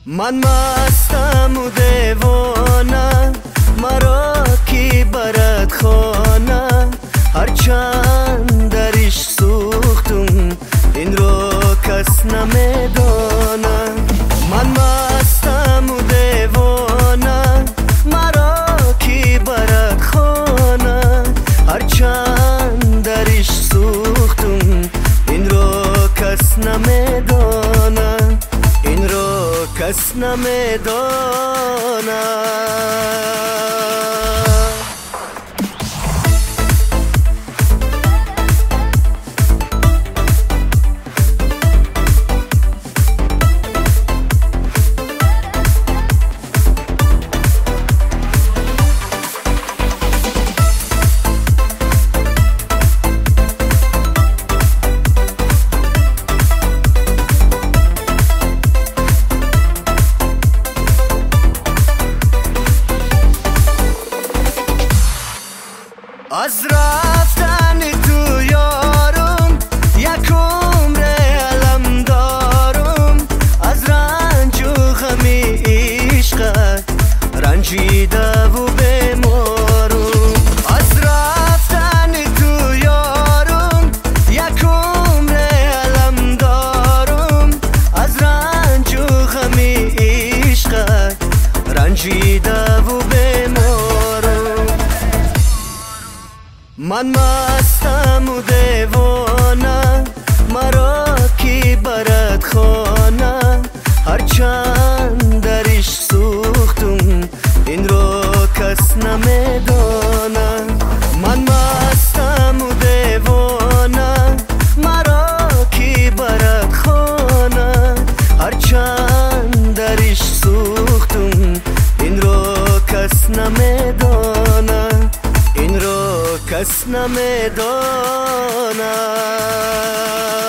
من مستم و دیوانه، مرا کی برد خانه. هرچند در عشق سوختم، این رو کس نمیدانه. من مستم و دیوانه، مرا کی برد خانه. هرچند در عشق سوختم، این رو کس نمیدانه. این رو کس نمیدانه. از رفتن تو یارم، یک عمر علم دارم. از رنج و غم عشقت رنجیده و بیمارم. از رفتن تو یارم، یک عمر علم دارم. از رنج و غم عشقت رنجیده و بیمارم. من مستم و دیوانه، مرا کی برد خانه. هرچند در عشق سوختم، این رو کس نمیدانه. من مستم و دیوانه، مرا کی برد خانه. هرچند در عشق سوختم، این رو کس نمیدانه. این رو کس نمیدانه.